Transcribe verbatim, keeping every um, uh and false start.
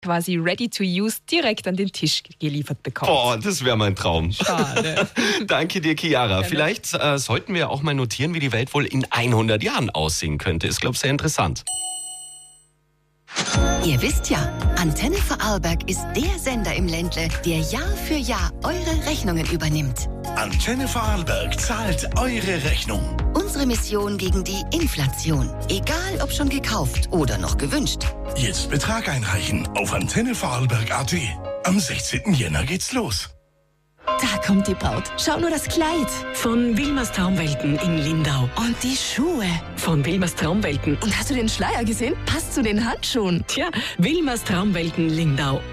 quasi ready to use direkt an den Tisch geliefert bekommt. Boah, das wäre mein Traum. Schade. Danke dir, Chiara. Vielleicht äh, sollten wir auch mal notieren, wie die Welt wohl in hundert Jahren aussehen könnte. Ist, glaube ich, sehr interessant. Ihr wisst ja, Antenne Vorarlberg ist der Sender im Ländle, der Jahr für Jahr eure Rechnungen übernimmt. Antenne Vorarlberg zahlt eure Rechnung. Unsere Mission gegen die Inflation. Egal ob schon gekauft oder noch gewünscht. Jetzt Betrag einreichen auf antenne vorarlberg punkt at. Am sechzehnten Jänner geht's los. Da kommt die Braut. Schau nur das Kleid. Von Wilmers Traumwelten in Lindau. Und die Schuhe. Von Wilmers Traumwelten. Und hast du den Schleier gesehen? Passt zu den Handschuhen. Tja, Wilmers Traumwelten Lindau.